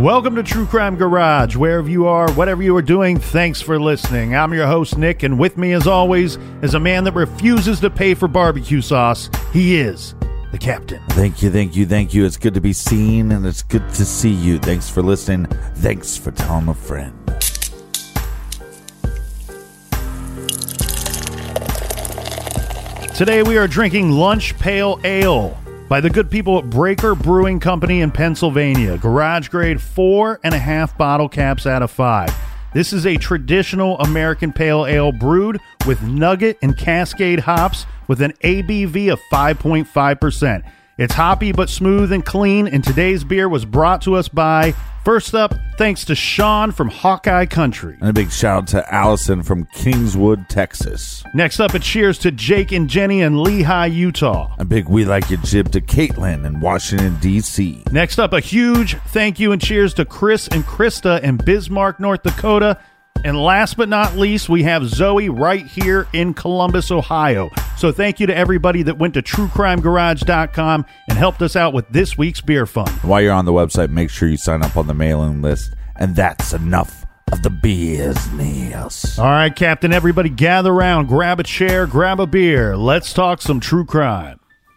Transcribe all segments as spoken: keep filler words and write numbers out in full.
Welcome to True Crime Garage. Wherever you are, whatever you are doing, thanks for listening. I'm your host, Nick, and with me, as always, is a man that refuses to pay for barbecue sauce. He is the Captain. Thank you, thank you, thank you. It's good to be seen, and it's good to see you. Thanks for listening. Thanks for telling a friend. Today we are drinking Lunch Pale Ale by the good people at Breaker Brewing Company in Pennsylvania. Garage grade four and a half bottle caps out of five. This is a traditional American pale ale brewed with Nugget and Cascade hops with an A B V of five point five percent. It's hoppy but smooth and clean, and today's beer was brought to us by, first up, thanks to Sean from Hawkeye Country. And a big shout out to Allison from Kingswood, Texas. Next up, a cheers to Jake and Jenny in Lehigh, Utah. A big we like your jib to Caitlin in Washington, D C. Next up, a huge thank you and cheers to Chris and Krista in Bismarck, North Dakota. And last but not least, we have Zoe right here in Columbus, Ohio. So thank you to everybody that went to true crime garage dot com and helped us out with this week's beer fund. While you're on the website, make sure you sign up on the mailing list. And that's enough of the business. All right, Captain, everybody gather around, grab a chair, grab a beer. Let's talk some true crime.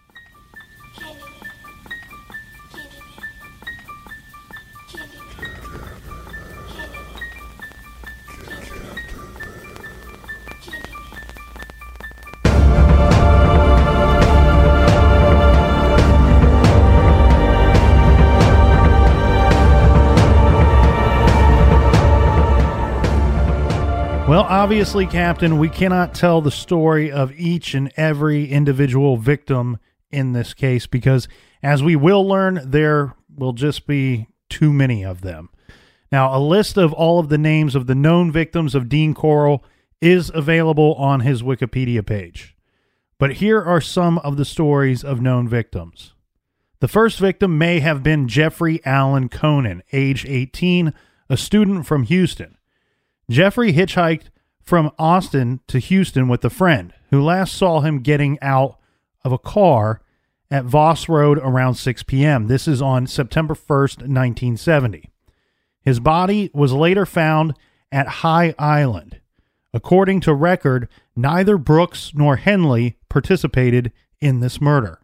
Well, obviously, Captain, we cannot tell the story of each and every individual victim in this case because, as we will learn, there will just be too many of them. Now, a list of all of the names of the known victims of Dean Corll is available on his Wikipedia page. But here are some of the stories of known victims. The first victim may have been Jeffrey Allen Conan, age eighteen, a student from Houston. Jeffrey hitchhiked from Austin to Houston with a friend who last saw him getting out of a car at Voss Road around six p.m. This is on September first, nineteen seventy. His body was later found at High Island. According to record, neither Brooks nor Henley participated in this murder.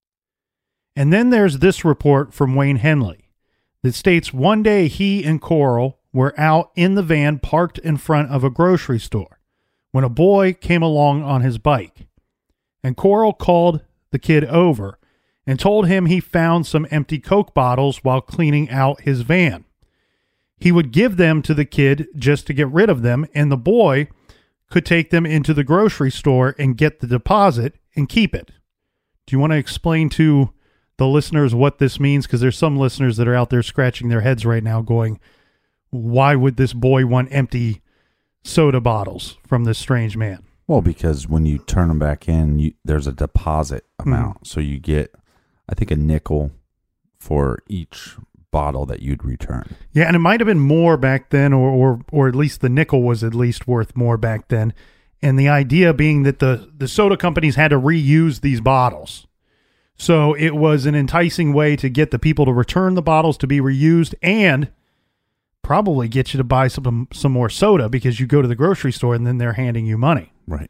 And then there's this report from Wayne Henley that states one day he and Corll were out in the van parked in front of a grocery store when a boy came along on his bike. And Corll called the kid over and told him he found some empty Coke bottles while cleaning out his van. He would give them to the kid just to get rid of them, and the boy could take them into the grocery store and get the deposit and keep it. Do you want to explain to the listeners what this means? Because there's some listeners that are out there scratching their heads right now going, why would this boy want empty soda bottles from this strange man? Well, because when you turn them back in, you, there's a deposit amount. Mm. So you get, I think, a nickel for each bottle that you'd return. Yeah, and it might have been more back then, or, or, or at least the nickel was at least worth more back then. And the idea being that the, the soda companies had to reuse these bottles. So it was an enticing way to get the people to return the bottles to be reused and probably get you to buy some some more soda because you go to the grocery store and then they're handing you money. Right.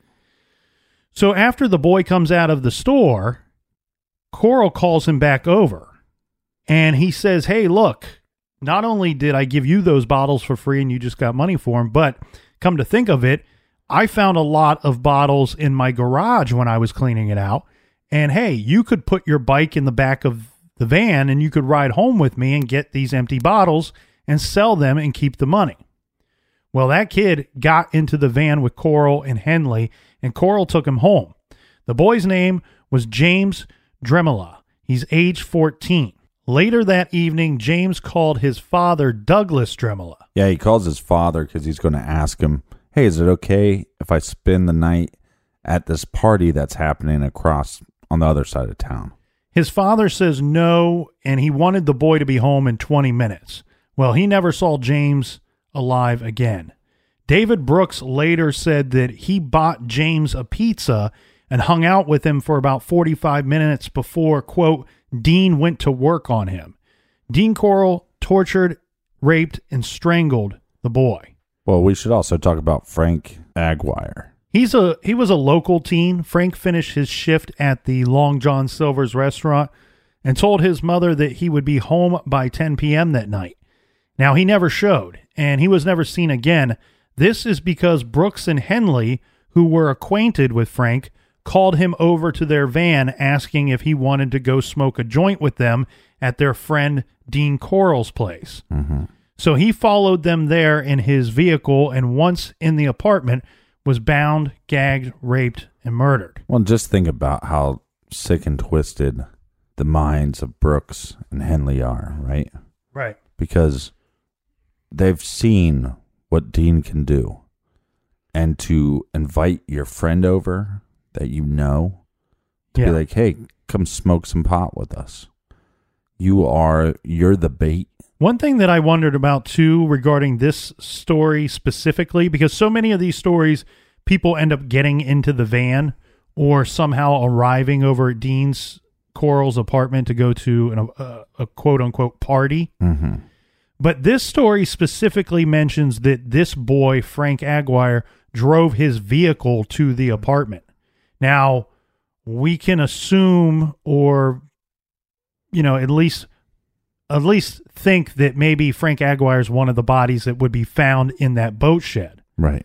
So after the boy comes out of the store, Corll calls him back over and he says, hey, look, not only did I give you those bottles for free and you just got money for them, but come to think of it, I found a lot of bottles in my garage when I was cleaning it out. And hey, you could put your bike in the back of the van and you could ride home with me and get these empty bottles and sell them and keep the money. Well, that kid got into the van with Corll and Henley, and Corll took him home. The boy's name was James Dremela. He's age fourteen. Later that evening, James called his father, Douglas Dremela. Yeah, he calls his father because he's going to ask him, hey, is it okay if I spend the night at this party that's happening across on the other side of town? His father says no, and he wanted the boy to be home in twenty minutes. Well, he never saw James alive again. David Brooks later said that he bought James a pizza and hung out with him for about forty-five minutes before, quote, Dean went to work on him. Dean Corll tortured raped, and strangled the boy. Well, we should also talk about Frank Aguirre. He's a he was a local teen. Frank finished his shift at the Long John Silver's restaurant and told his mother that he would be home by ten p.m. that night. Now, he never showed, and he was never seen again. This is because Brooks and Henley, who were acquainted with Frank, called him over to their van asking if he wanted to go smoke a joint with them at their friend Dean Corll's place. Mm-hmm. So he followed them there in his vehicle, and once in the apartment, was bound, gagged, raped, and murdered. Well, just think about how sick and twisted the minds of Brooks and Henley are, right? Right. Because they've seen what Dean can do. And to invite your friend over that you know, to Yeah. be like, hey, come smoke some pot with us. You are, you're the bait. One thing that I wondered about, too, regarding this story specifically, because so many of these stories, people end up getting into the van or somehow arriving over at Dean's Corll's apartment to go to an, a, a quote-unquote party. Mm-hmm. But this story specifically mentions that this boy, Frank Aguirre, drove his vehicle to the apartment. Now, we can assume or, you know, at least... at least think that maybe Frank Aguirre is one of the bodies that would be found in that boat shed. Right.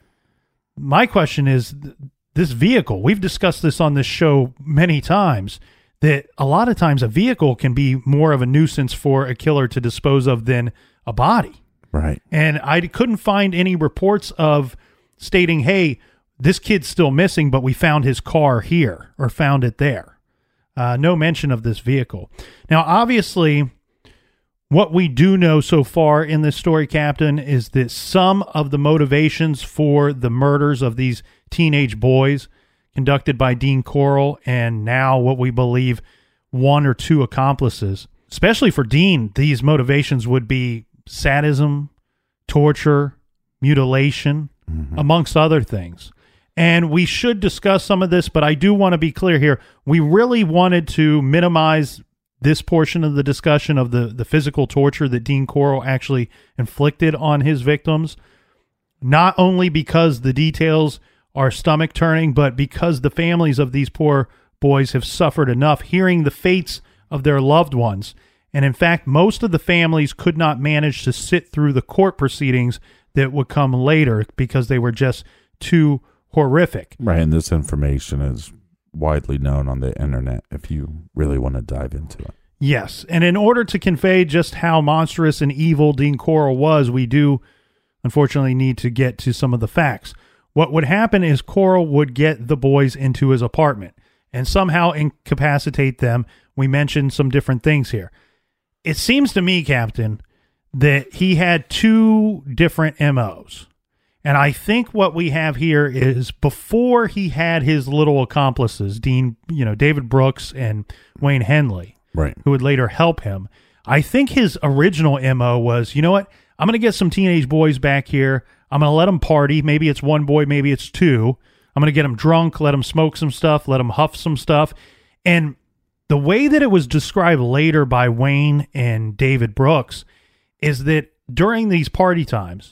My question is, th- this vehicle, we've discussed this on this show many times, that a lot of times a vehicle can be more of a nuisance for a killer to dispose of than a body. Right. And I couldn't find any reports of stating, hey, this kid's still missing, but we found his car here or found it there. Uh, no mention of this vehicle. Now, obviously... what we do know so far in this story, Captain, is that some of the motivations for the murders of these teenage boys conducted by Dean Corll and now what we believe one or two accomplices, especially for Dean, these motivations would be sadism, torture, mutilation, mm-hmm. amongst other things. And we should discuss some of this, but I do want to be clear here. We really wanted to minimize this portion of the discussion of the, the physical torture that Dean Corll actually inflicted on his victims, not only because the details are stomach turning, but because the families of these poor boys have suffered enough hearing the fates of their loved ones. And in fact, most of the families could not manage to sit through the court proceedings that would come later because they were just too horrific. Right, and this information is widely known on the internet if you really want to dive into it. Yes, and in order to convey just how monstrous and evil Dean Corll was, we do unfortunately need to get to some of the facts. What would happen is Corll would get the boys into his apartment and somehow incapacitate them. We mentioned some different things here. It seems to me, Captain, that he had two different M Os. And I think what we have here is before he had his little accomplices, Dean, you know, David Brooks and Wayne Henley, right, who would later help him. I think his original M O was, you know what? I'm going to get some teenage boys back here. I'm going to let them party. Maybe it's one boy, maybe it's two. I'm going to get them drunk, let them smoke some stuff, let them huff some stuff. And the way that it was described later by Wayne and David Brooks is that during these party times,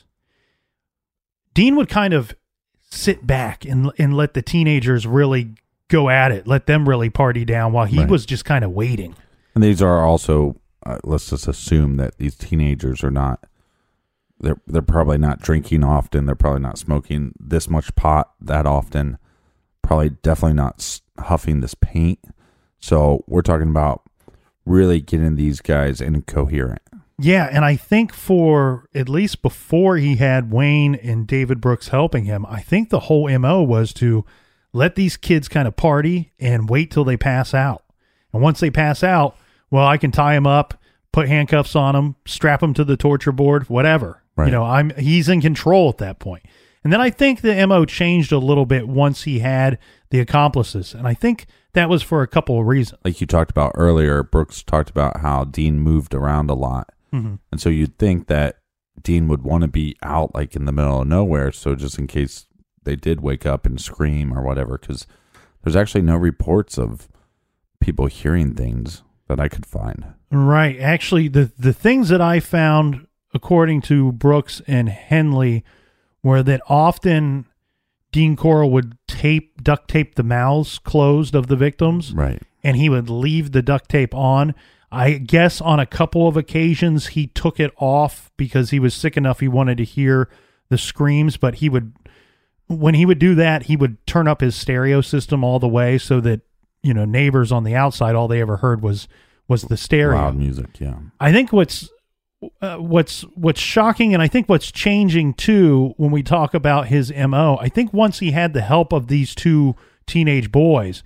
Dean would kind of sit back and and let the teenagers really go at it, let them really party down while he right. was just kind of waiting. And these are also, uh, let's just assume that these teenagers are not, they're they're probably not drinking often. They're probably not smoking this much pot that often. Probably definitely not huffing this paint. So we're talking about really getting these guys incoherent. Yeah, and I think for at least before he had Wayne and David Brooks helping him, I think the whole M O was to let these kids kind of party and wait till they pass out. And once they pass out, well, I can tie them up, put handcuffs on them, strap them to the torture board, whatever. Right. You know, I'm he's in control at that point. And then I think the M O changed a little bit once he had the accomplices. And I think that was for a couple of reasons. Like you talked about earlier, Brooks talked about how Dean moved around a lot. Mm-hmm. And so you'd think that Dean would want to be out like in the middle of nowhere. So just in case they did wake up and scream or whatever, because there's actually no reports of people hearing things that I could find. Right. Actually, the, the things that I found according to Brooks and Henley, were that often Dean Corll would tape, duct tape the mouths closed of the victims. Right. And he would leave the duct tape on. I guess on a couple of occasions he took it off because he was sick enough he wanted to hear the screams, but he would, when he would do that, he would turn up his stereo system all the way so that, you know, neighbors on the outside, all they ever heard was was the stereo. Loud music, yeah. I think what's uh, what's what's shocking, and I think what's changing too when we talk about his M O, I think once he had the help of these two teenage boys,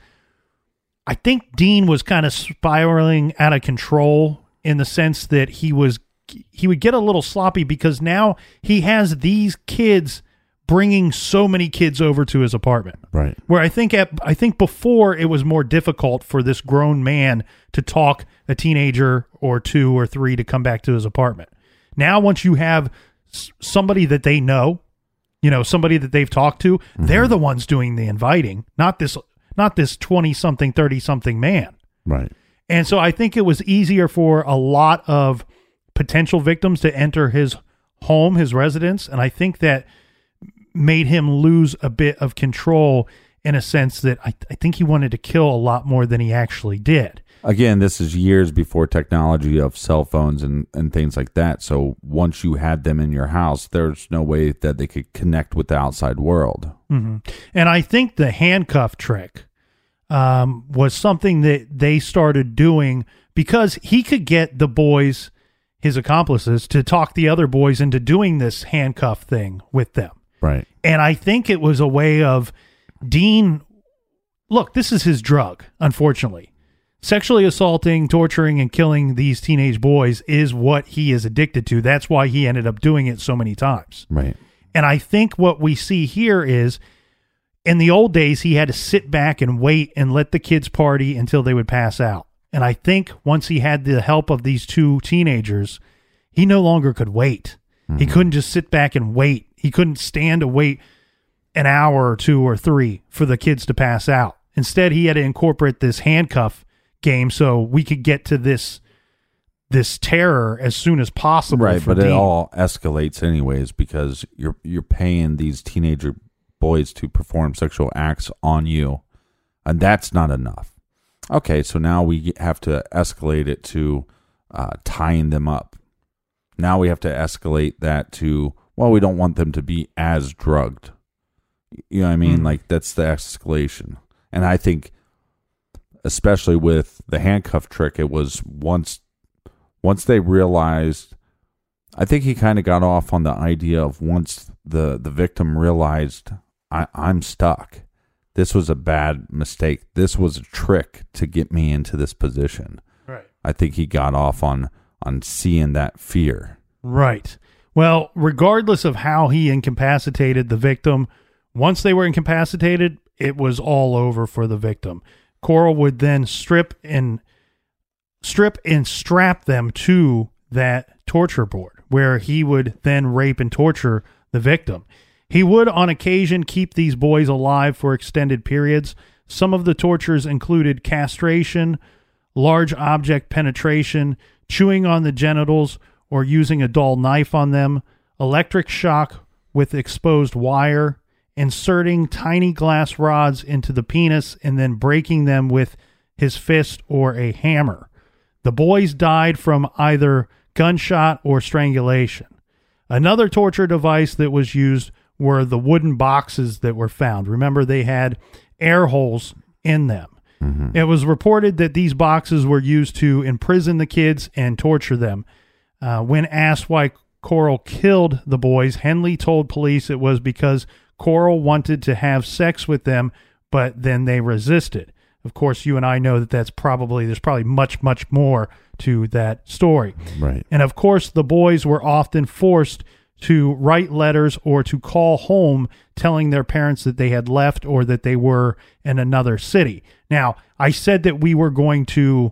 I think Dean was kind of spiraling out of control in the sense that he was he would get a little sloppy because now he has these kids bringing so many kids over to his apartment. Right. Where I think at, I think before it was more difficult for this grown man to talk a teenager or two or three to come back to his apartment. Now, once you have s- somebody that they know, you know, somebody that they've talked to, mm-hmm. they're the ones doing the inviting, not this, not this twenty something, thirty something man. Right. And so I think it was easier for a lot of potential victims to enter his home, his residence. And I think that made him lose a bit of control in a sense that I, I think he wanted to kill a lot more than he actually did. Again, this is years before technology of cell phones and, and things like that. So once you had them in your house, there's no way that they could connect with the outside world. Mm-hmm. And I think the handcuff trick um, was something that they started doing because he could get the boys, his accomplices, to talk the other boys into doing this handcuff thing with them. Right. And I think it was a way of Dean, look, this is his drug, unfortunately. Sexually assaulting, torturing, and killing these teenage boys is what he is addicted to. That's why he ended up doing it so many times. Right. And I think what we see here is, in the old days, he had to sit back and wait and let the kids party until they would pass out. And I think once he had the help of these two teenagers, he no longer could wait. Mm-hmm. He couldn't just sit back and wait. He couldn't stand to wait an hour or two or three for the kids to pass out. Instead, he had to incorporate this handcuff game so we could get to this this terror as soon as possible. Right, for but Dean. It all escalates anyways because you're you're paying these teenager boys to perform sexual acts on you, and that's not enough. Okay, so now we have to escalate it to uh, tying them up. Now we have to escalate that to, well, we don't want them to be as drugged. You know what I mean? Mm. Like, that's the escalation. And I think, especially with the handcuff trick, it was once once they realized, I think he kind of got off on the idea of once the, the victim realized, I, I'm stuck. This was a bad mistake. This was a trick to get me into this position. Right. I think he got off on on seeing that fear. Right. Well, regardless of how he incapacitated the victim, once they were incapacitated, it was all over for the victim. Corll would then strip and strip and strap them to that torture board, where he would then rape and torture the victim. He would, on occasion, keep these boys alive for extended periods. Some of the tortures included castration, large object penetration, chewing on the genitals, or using a dull knife on them, electric shock with exposed wire, inserting tiny glass rods into the penis and then breaking them with his fist or a hammer. The boys died from either gunshot or strangulation. Another torture device that was used were the wooden boxes that were found. Remember, they had air holes in them. Mm-hmm. It was reported that these boxes were used to imprison the kids and torture them. Uh, when asked why Corll killed the boys, Henley told police it was because Corll wanted to have sex with them, but then they resisted. Of course, you and I know that that's probably, there's probably much, much more to that story. Right. And of course, the boys were often forced to write letters or to call home telling their parents that they had left or that they were in another city. Now, I said that we were going to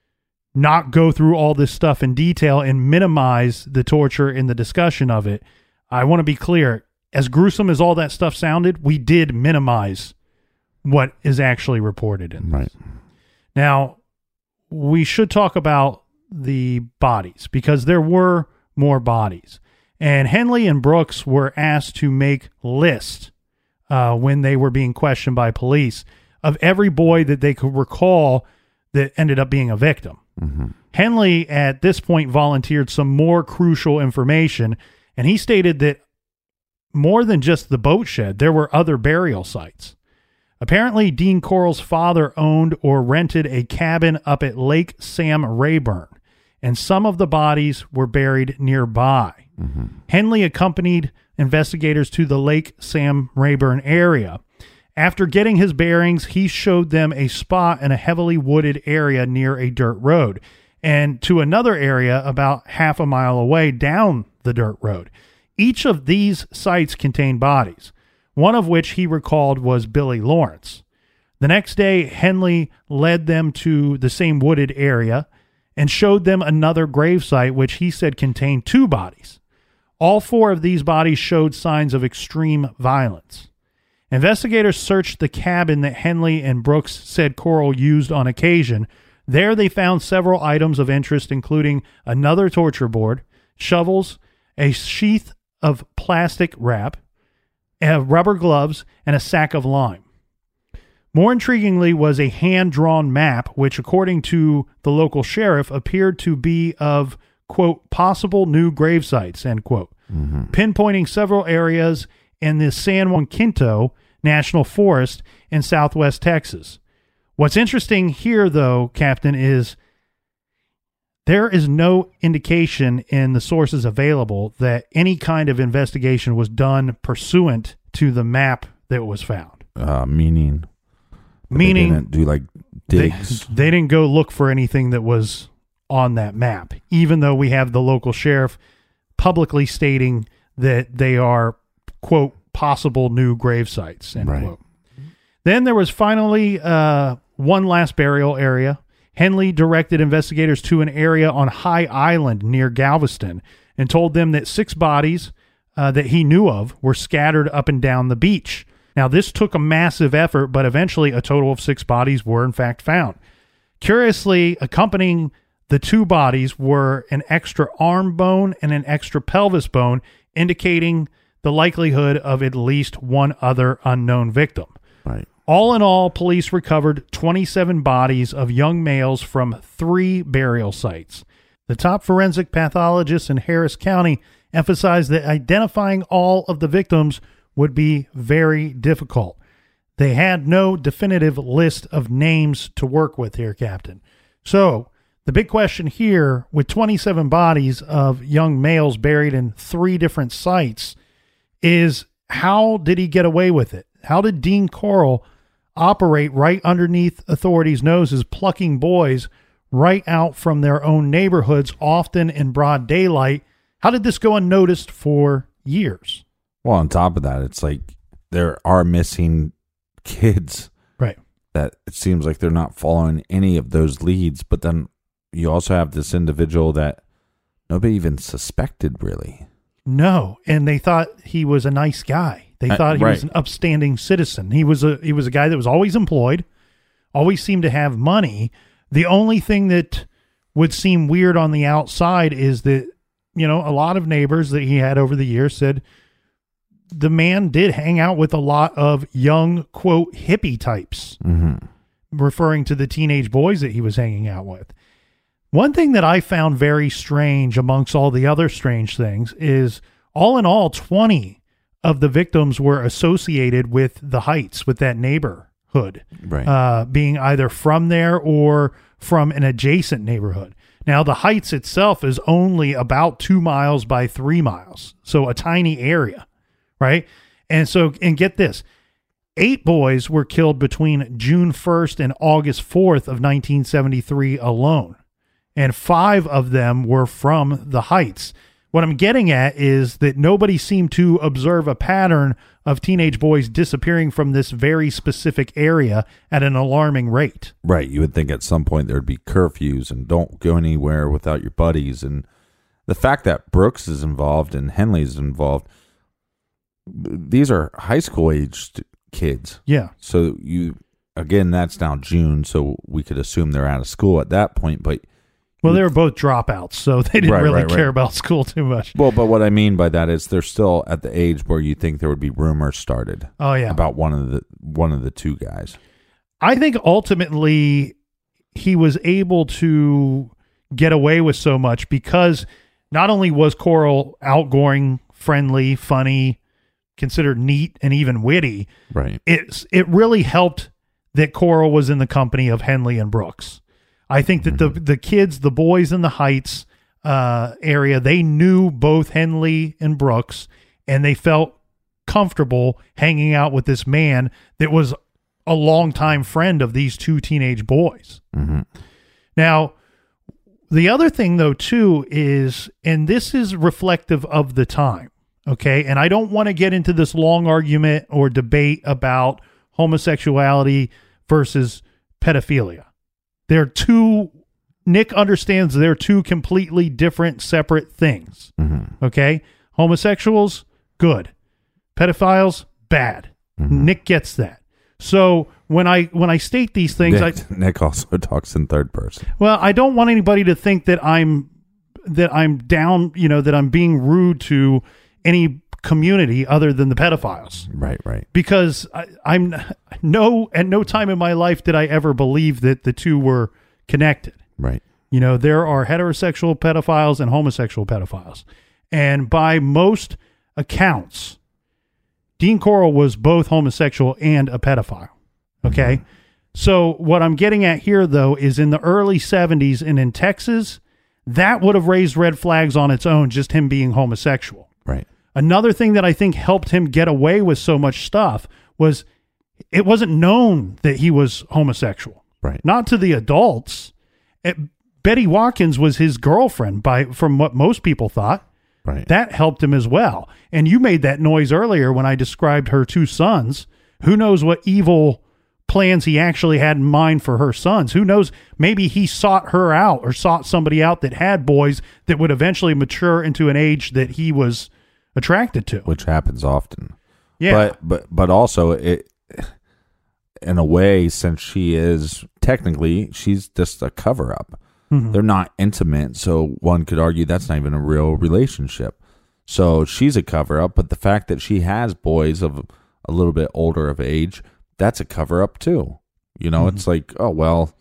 not go through all this stuff in detail and minimize the torture in the discussion of it. I want to be clear. As gruesome as all that stuff sounded, we did minimize what is actually reported in this. Right. Now, we should talk about the bodies because there were more bodies. And Henley and Brooks were asked to make lists uh, when they were being questioned by police of every boy that they could recall that ended up being a victim. Mm-hmm. Henley, at this point, volunteered some more crucial information, and he stated that more than just the boat shed, there were other burial sites. Apparently, Dean Corll's father owned or rented a cabin up at Lake Sam Rayburn, and some of the bodies were buried nearby. Mm-hmm. Henley accompanied investigators to the Lake Sam Rayburn area. After getting his bearings, he showed them a spot in a heavily wooded area near a dirt road, and to another area about half a mile away down the dirt road. Each of these sites contained bodies, one of which he recalled was Billy Lawrence. The next day, Henley led them to the same wooded area and showed them another gravesite, which he said contained two bodies. All four of these bodies showed signs of extreme violence. Investigators searched the cabin that Henley and Brooks said Corll used on occasion. There they found several items of interest, including another torture board, shovels, a sheath of plastic wrap, uh, rubber gloves, and a sack of lime. More intriguingly was a hand-drawn map, which, according to the local sheriff, appeared to be of, quote, possible new grave sites, end quote, mm-hmm. pinpointing several areas in the San Juan Quinto National Forest in southwest Texas. What's interesting here, though, Captain, is there is no indication in the sources available that any kind of investigation was done pursuant to the map that was found. Uh, meaning, meaning they didn't do like digs. They, they didn't go look for anything that was on that map, even though we have the local sheriff publicly stating that they are, quote, possible new grave sites, end right. quote. Then there was finally uh, one last burial area. Henley directed investigators to an area on High Island near Galveston and told them that six bodies uh, that he knew of were scattered up and down the beach. Now, this took a massive effort, but eventually a total of six bodies were in fact found. Curiously, accompanying the two bodies were an extra arm bone and an extra pelvis bone, indicating the likelihood of at least one other unknown victim. Right. All in all, police recovered twenty-seven bodies of young males from three burial sites. The top forensic pathologists in Harris County emphasized that identifying all of the victims would be very difficult. They had no definitive list of names to work with here, Captain. So, the big question here, with twenty-seven bodies of young males buried in three different sites, is how did he get away with it? How did Dean Corll operate right underneath authorities' noses, plucking boys right out from their own neighborhoods, often in broad daylight? How did this go unnoticed for years? Well, on top of that, it's like there are missing kids. Right. That it seems like they're not following any of those leads. But then you also have this individual that nobody even suspected, really. No, and they thought he was a nice guy. They Uh, thought he right. was an upstanding citizen. He was a he was a guy that was always employed, always seemed to have money. The only thing that would seem weird on the outside is that, you know, a lot of neighbors that he had over the years said the man did hang out with a lot of young, quote, hippie types, Mm-hmm. referring to the teenage boys that he was hanging out with. One thing that I found very strange amongst all the other strange things is, all in all, twenty of the victims were associated with the Heights, with that neighborhood, Right. uh, being either from there or from an adjacent neighborhood. Now, the Heights itself is only about two miles by three miles, so a tiny area, right? And so, and get this, eight boys were killed between June first and August fourth of nineteen seventy-three alone. And five of them were from the Heights. What I'm getting at is that nobody seemed to observe a pattern of teenage boys disappearing from this very specific area at an alarming rate. Right. You would think at some point there'd be curfews and don't go anywhere without your buddies. And the fact that Brooks is involved and Henley's involved, these are high school aged kids. Yeah. So you, again, that's now June, so we could assume they're out of school at that point, but Well, they were both dropouts, so they didn't Right, really right, care right. about school too much. Well, but what I mean by that is they're still at the age where you think there would be rumors started Oh, yeah. about one of the one of the two guys. I think ultimately he was able to get away with so much because not only was Coral outgoing, friendly, funny, considered neat, and even witty, Right. it's it really helped that Coral was in the company of Henley and Brooks. I think that Mm-hmm. the the kids, the boys in the Heights uh, area, they knew both Henley and Brooks, and they felt comfortable hanging out with this man that was a longtime friend of these two teenage boys. Mm-hmm. Now, the other thing, though, too, is, and this is reflective of the time, okay? And I don't want to get into this long argument or debate about homosexuality versus pedophilia. They're two, Nick understands they're two completely different, separate things, Mm-hmm. okay? Homosexuals, good. Pedophiles, bad. Mm-hmm. Nick gets that. So when I when I state these things, I Nick, Nick also talks in third person. well, I don't want anybody to think that I'm that I'm down, you know, that I'm being rude to any community other than the pedophiles. Right, right. Because I, I'm no at no time in my life did I ever believe that the two were connected. Right. You know, there are heterosexual pedophiles and homosexual pedophiles. And by most accounts, Dean Coral was both homosexual and a pedophile. Okay. Mm-hmm. So what I'm getting at here, though, is in the early seventies and in Texas, that would have raised red flags on its own, just him being homosexual. Right. Another thing that I think helped him get away with so much stuff was it wasn't known that he was homosexual. Right. Not to the adults. It, Betty Watkins was his girlfriend by from what most people thought. Right. That helped him as well. And you made that noise earlier when I described her two sons. Who knows what evil plans he actually had in mind for her sons? Who knows? Maybe he sought her out or sought somebody out that had boys that would eventually mature into an age that he was attracted to. Which happens often. Yeah. But but but also it in a way, since she is technically she's just a cover up. Mm-hmm. They're not intimate, so one could argue that's not even a real relationship. So she's a cover up, but the fact that she has boys of a little bit older of age, that's a cover up too. You know, mm-hmm. It's like, oh well,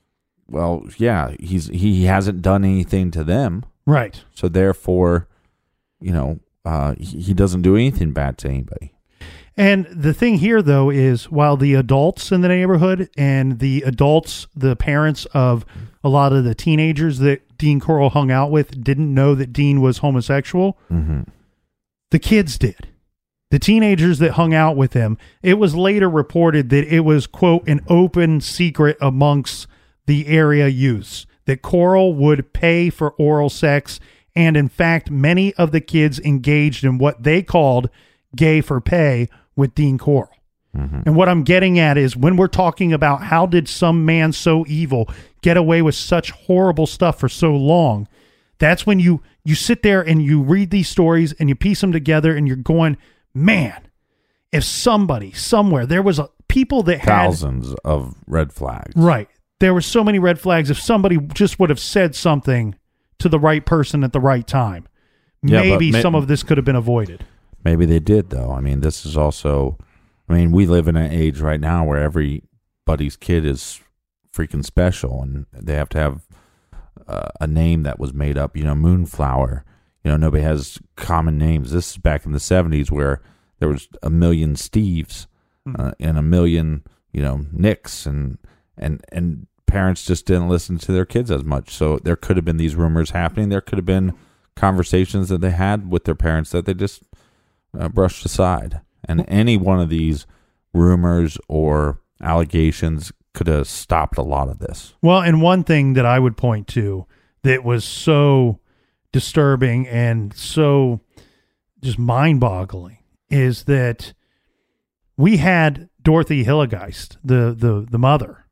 well, yeah, he's he hasn't done anything to them, right? So therefore, you know, uh, he, he doesn't do anything bad to anybody. And the thing here, though, is while the adults in the neighborhood and the adults, the parents of a lot of the teenagers that Dean Coral hung out with didn't know that Dean was homosexual, mm-hmm. the kids did. The teenagers that hung out with him, it was later reported that it was, quote, an open secret amongst the area youths, that Coral would pay for oral sex. And in fact, many of the kids engaged in what they called gay for pay with Dean Coral. Mm-hmm. And what I'm getting at is when we're talking about how did some man so evil get away with such horrible stuff for so long, that's when you you sit there and you read these stories and you piece them together and you're going, man, if somebody somewhere, there was a people that had thousands of red flags. Right. There were so many red flags. If somebody just would have said something to the right person at the right time, yeah, maybe ma- some of this could have been avoided. Maybe they did, though. I mean, this is also, I mean, we live in an age right now where everybody's kid is freaking special and they have to have uh, a name that was made up, you know, Moonflower. You know, nobody has common names. This is back in the seventies where there was a million Steves uh, and a million, you know, Nicks and, and, and parents just didn't listen to their kids as much. So there could have been these rumors happening. There could have been conversations that they had with their parents that they just Uh, brushed aside, and any one of these rumors or allegations could have stopped a lot of this. Well, and one thing that I would point to that was so disturbing and so just mind-boggling is that we had Dorothy Hilligeist, the the the mother.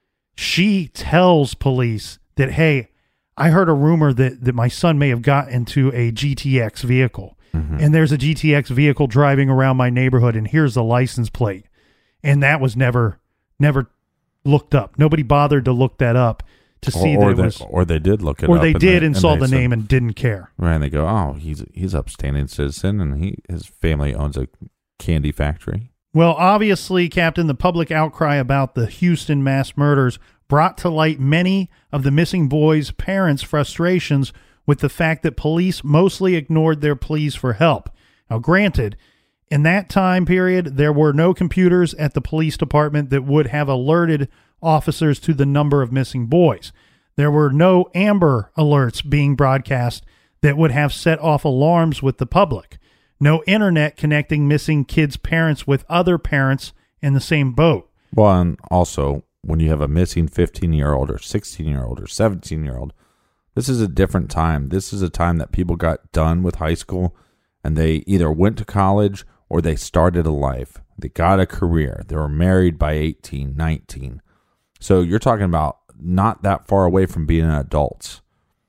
She tells police that, hey, I heard a rumor that that my son may have got into a G T X vehicle. Mm-hmm. And there's a G T X vehicle driving around my neighborhood, and here's the license plate. And that was never, never looked up. Nobody bothered to look that up to see or, or that it they, was, or they did look it or up. they and did they, and saw they the said- name and didn't care. Right, and they go, oh, he's he's upstanding citizen, and he his family owns a candy factory. Well, obviously, Captain, the public outcry about the Houston mass murders brought to light many of the missing boys' parents' frustrations with the fact that police mostly ignored their pleas for help. Now, granted, in that time period, there were no computers at the police department that would have alerted officers to the number of missing boys. There were no Amber Alerts being broadcast that would have set off alarms with the public. No internet connecting missing kids' parents with other parents in the same boat. Well, and also, when you have a missing fifteen-year-old or sixteen-year-old or seventeen-year-old, this is a different time. This is a time that people got done with high school, and they either went to college or they started a life. They got a career. They were married by eighteen, nineteen. So you're talking about not that far away from being adults.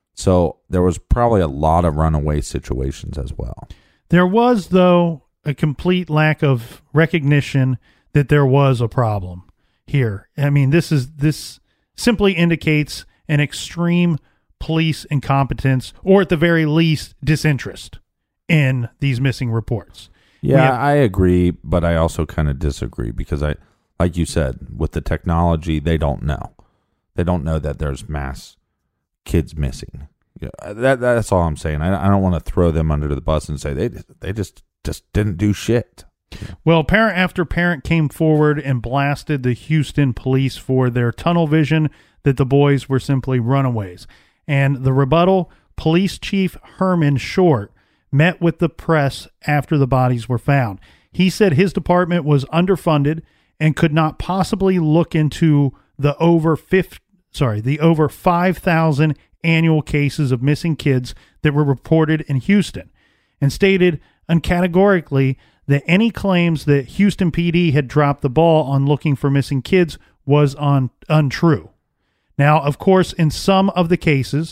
So there was probably a lot of runaway situations as well. There was, though, a complete lack of recognition that there was a problem here. I mean, this is this simply indicates an extreme police incompetence, or at the very least, disinterest in these missing reports. Yeah, have, I agree, but I also kind of disagree because I, like you said, with the technology, they don't know. They don't know that there's mass kids missing. Yeah, that that's all I'm saying. I, I don't want to throw them under the bus and say they they just just didn't do shit. Well, parent after parent came forward and blasted the Houston police for their tunnel vision that the boys were simply runaways. And the rebuttal, Police Chief Herman Short met with the press after the bodies were found. He said his department was underfunded and could not possibly look into the over fifty, sorry, the over five thousand annual cases of missing kids that were reported in Houston, and stated uncategorically that any claims that Houston P D had dropped the ball on looking for missing kids was un- untrue. Now, of course, in some of the cases,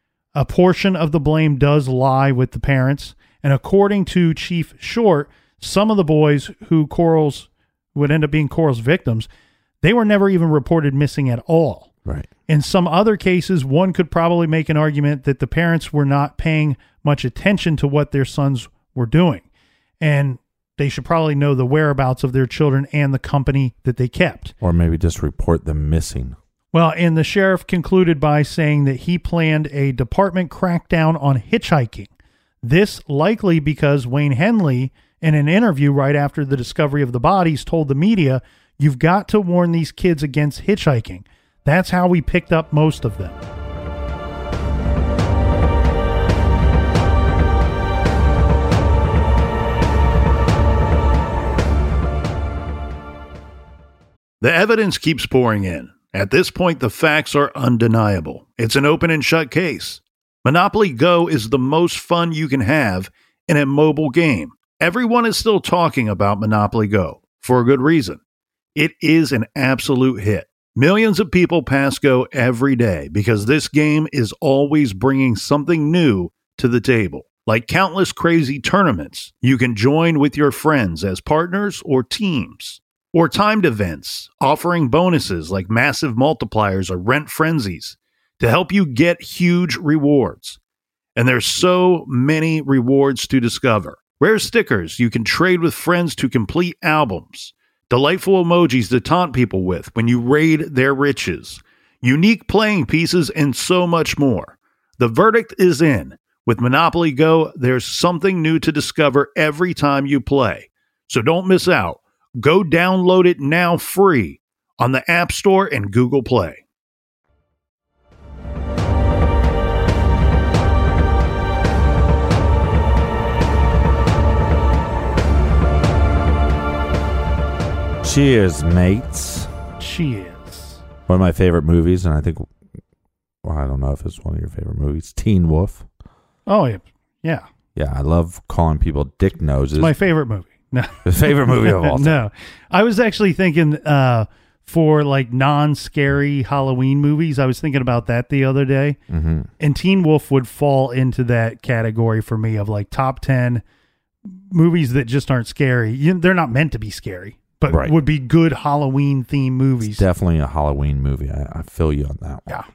a portion of the blame does lie with the parents, and according to Chief Short, some of the boys who Coral's would end up being Coral's victims, they were never even reported missing at all. Right. In some other cases, one could probably make an argument that the parents were not paying much attention to what their sons were doing, and they should probably know the whereabouts of their children and the company that they kept. Or maybe just report them missing. Well, and the sheriff concluded by saying that he planned a department crackdown on hitchhiking. This likely because Wayne Henley, in an interview right after the discovery of the bodies, told the media, "You've got to warn these kids against hitchhiking. That's how we picked up most of them." The evidence keeps pouring in. At this point, the facts are undeniable. It's an open and shut case. Monopoly Go is the most fun you can have in a mobile game. Everyone is still talking about Monopoly Go, for a good reason. It is an absolute hit. Millions of people pass Go every day because this game is always bringing something new to the table. Like countless crazy tournaments you can join with your friends as partners or teams. Or timed events offering bonuses like massive multipliers or rent frenzies to help you get huge rewards. And there's so many rewards to discover. Rare stickers you can trade with friends to complete albums. Delightful emojis to taunt people with when you raid their riches. Unique playing pieces and so much more. The verdict is in. With Monopoly Go, there's something new to discover every time you play. So don't miss out. Go download it now free on the App Store and Google Play. Cheers, mates. Cheers. One of my favorite movies, and I think, well, I don't know if it's one of your favorite movies, Teen Wolf. Oh, yeah. Yeah. Yeah, I love calling people dick noses. It's my favorite movie. No. The favorite movie of all time. No. I was actually thinking uh, for like non-scary Halloween movies, I was thinking about that the other day. Mm-hmm. And Teen Wolf would fall into that category for me of like top ten movies that just aren't scary. You, they're not meant to be scary, but Right. would be good Halloween themed movies. It's definitely a Halloween movie. I, I feel you on that one. Yeah.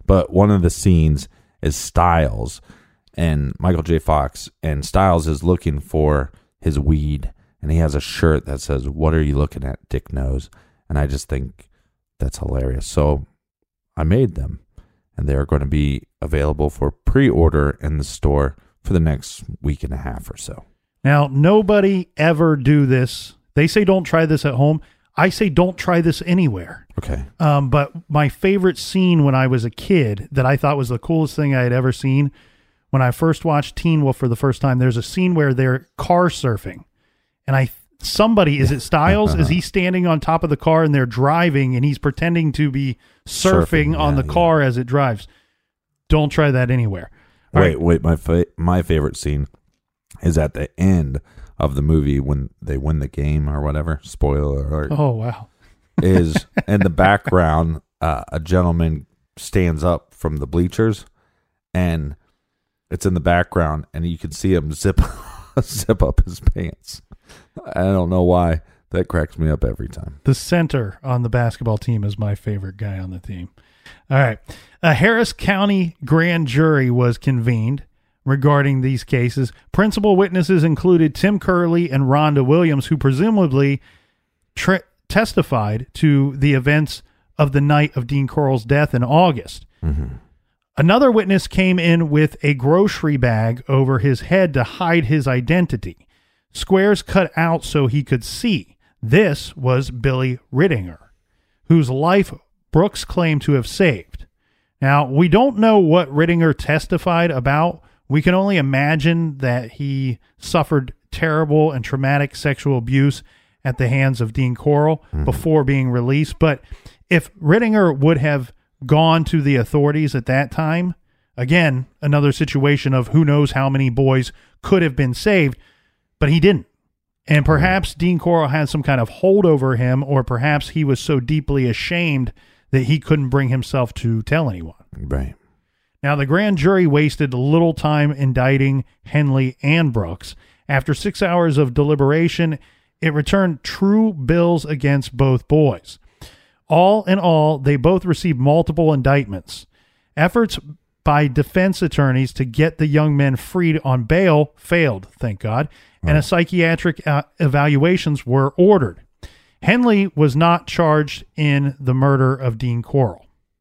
But one of the scenes is Styles and Michael J. Fox, and Styles is looking for his weed, and he has a shirt that says, "What are you looking at, Dick Nose?" And I just think that's hilarious. So I made them, and they're going to be available for pre-order in the store for the next week and a half or so. Now, nobody ever do this. They say don't try this at home. I say don't try this anywhere. Okay. Um, but my favorite scene when I was a kid that I thought was the coolest thing I had ever seen, when I first watched Teen Wolf for the first time, there's a scene where they're car surfing. And I somebody, is it Styles? Is he standing on top of the car and they're driving and he's pretending to be surfing, surfing on yeah, the car yeah. as it drives? Don't try that anywhere. All wait, right. wait. My fa- my favorite scene is at the end of the movie when they win the game or whatever. Spoiler alert. Oh, wow. Is in the background, uh, a gentleman stands up from the bleachers, and it's in the background, and you can see him zip zip up his pants. I don't know why. That cracks me up every time. The center on the basketball team is my favorite guy on the team. All right. A Harris County grand jury was convened regarding these cases. Principal witnesses included Tim Curley and Rhonda Williams, who presumably tre- testified to the events of the night of Dean Corll's death in August. Mm-hmm. Another witness came in with a grocery bag over his head to hide his identity. Squares cut out so he could see. This was Billy Rittinger, whose life Brooks claimed to have saved. Now, we don't know what Rittinger testified about. We can only imagine that he suffered terrible and traumatic sexual abuse at the hands of Dean Corll mm-hmm. before being released. But if Rittinger would have gone to the authorities at that time, again, another situation of who knows how many boys could have been saved, but he didn't. And perhaps Dean Corll had some kind of hold over him, or perhaps he was so deeply ashamed that he couldn't bring himself to tell anyone. Right. Now, the grand jury wasted little time indicting Henley and Brooks. After six hours of deliberation, it returned true bills against both boys. All in all, they both received multiple indictments. Efforts by defense attorneys to get the young men freed on bail failed, thank God, and a psychiatric uh, evaluations were ordered. Henley was not charged in the murder of Dean Corll,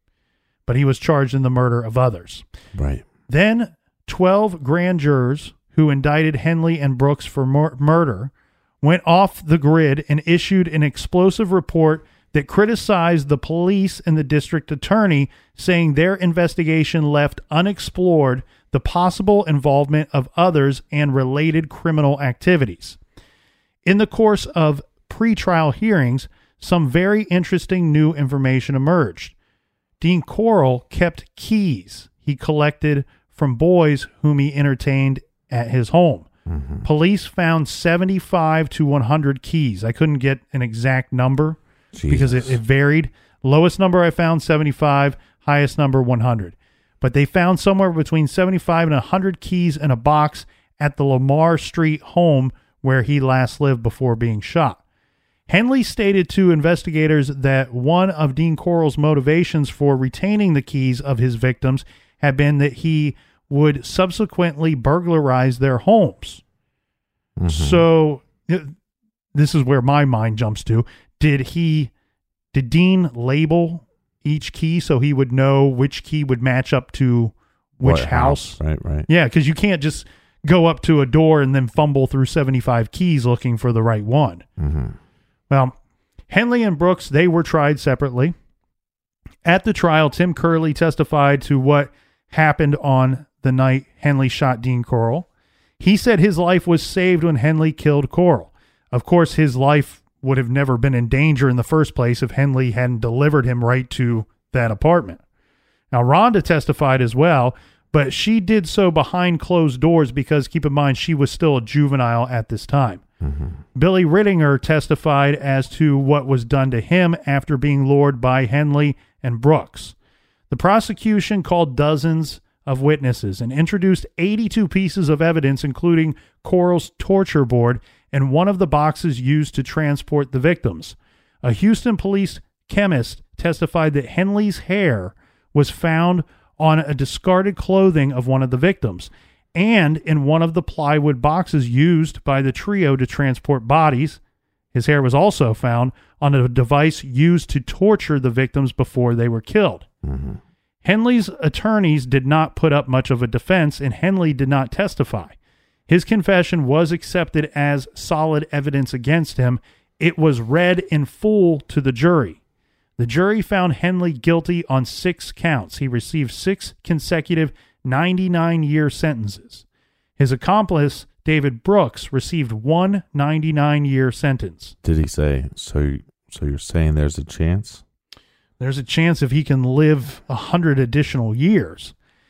but he was charged in the murder of others. Right. Then twelve grand jurors who indicted Henley and Brooks for mur- murder went off the grid and issued an explosive report that criticized the police and the district attorney, saying their investigation left unexplored the possible involvement of others and related criminal activities. In the course of pre-trial hearings, some very interesting new information emerged. Dean Corll kept keys he collected from boys whom he entertained at his home. Mm-hmm. Police found seventy-five to one hundred keys. I couldn't get an exact number Jesus. because it, it varied. Lowest number I found, seventy-five. Highest number, one hundred. But they found somewhere between seventy-five and one hundred keys in a box at the Lamar Street home where he last lived before being shot. Henley stated to investigators that one of Dean Corll's motivations for retaining the keys of his victims had been that he would subsequently burglarize their homes. Mm-hmm. So this is where my mind jumps to. Did he, did Dean label each key so he would know which key would match up to which what house? house? Right, right. Yeah, because you can't just go up to a door and then fumble through seventy-five keys looking for the right one. Mm-hmm. Well, Henley and Brooks, they were tried separately. At the trial, Tim Curley testified to what happened on the night Henley shot Dean Corll. He said his life was saved when Henley killed Corll. Of course, his life would have never been in danger in the first place if Henley hadn't delivered him right to that apartment. Now, Rhonda testified as well, but she did so behind closed doors because, keep in mind, she was still a juvenile at this time. Mm-hmm. Billy Rittinger testified as to what was done to him after being lured by Henley and Brooks. The prosecution called dozens of witnesses and introduced eighty-two pieces of evidence, including Corll's torture board and one of the boxes used to transport the victims. A Houston police chemist testified that Henley's hair was found on a discarded clothing of one of the victims and in one of the plywood boxes used by the trio to transport bodies. His hair was also found on a device used to torture the victims before they were killed. Mm-hmm. Henley's attorneys did not put up much of a defense, and Henley did not testify. His confession was accepted as solid evidence against him. It was read in full to the jury. The jury found Henley guilty on six counts. He received six consecutive ninety-nine-year sentences. His accomplice, David Brooks, received one ninety-nine-year sentence. Did he say, so, so you're saying there's a chance? There's a chance if he can live a hundred additional years.